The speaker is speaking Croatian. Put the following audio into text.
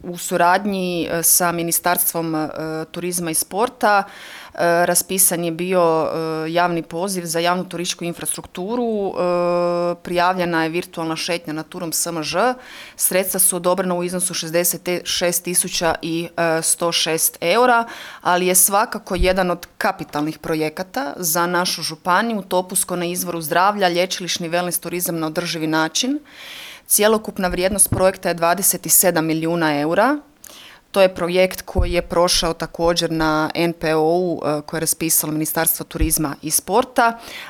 u suradnji sa Ministarstvom turizma i sporta raspisan je bio javni poziv za javnu turističku infrastrukturu, prijavljena je virtualna šetnja naturom SMŽ, sredstva su odobrena u iznosu 66.106 eura, ali je svakako jedan od kapitalnih projekata za našu županiju, Topusko na izvoru zdravlja, lječilišni wellness turizam na održivi način. Cjelokupna vrijednost projekta je 27 milijuna eura. To je projekt koji je prošao također na NPOU koje je raspisalo Ministarstvo turizma i sporta,